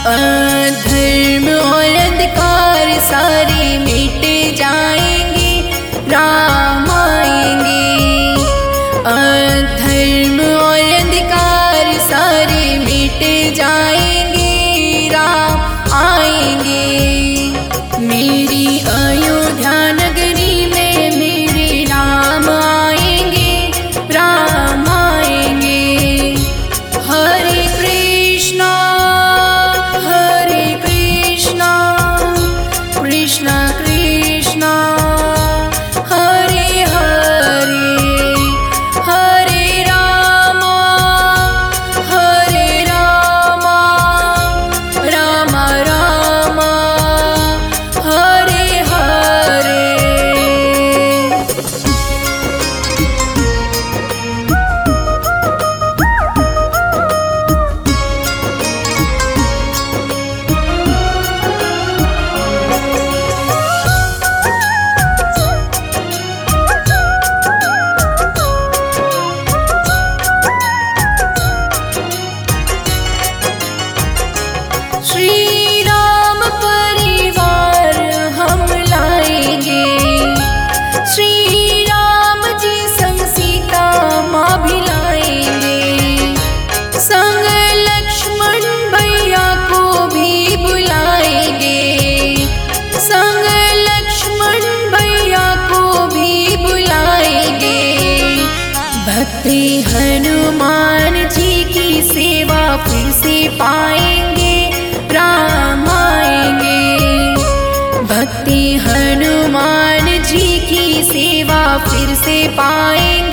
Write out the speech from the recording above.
अधर्म और अंधकार सारे मिट जाएंगे, राम आएंगे। अधर्म और अंधकार सारे मिट जाएंगे, राम आएंगे। मेरी अयोध्या नगरी में मेरे राम आएंगे, राम आएंगे। हरे कृष्णा कृष्णा कृष्णा हरे हरे, हरे रामा राम राम हरे हरे। श्री राम परिवार हम लाएंगे, श्री राम जी संग सीता माँ भी लाएंगे। संग लक्ष्मण भैया को भी बुलाएंगे, संग लक्ष्मण भैया को भी बुलाएंगे। भक्ति हनुमान जी की सेवा फिर से पाएंगे, राम आएंगे। भक्ति हनुमान जी की सेवा फिर से पाएंगे,